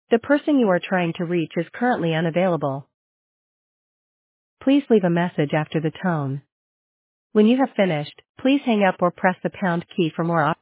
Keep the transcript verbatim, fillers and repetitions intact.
The person you are trying to reach is currently unavailable. Please leave a message after the tone. When you have finished, please hang up or press the pound key for more options.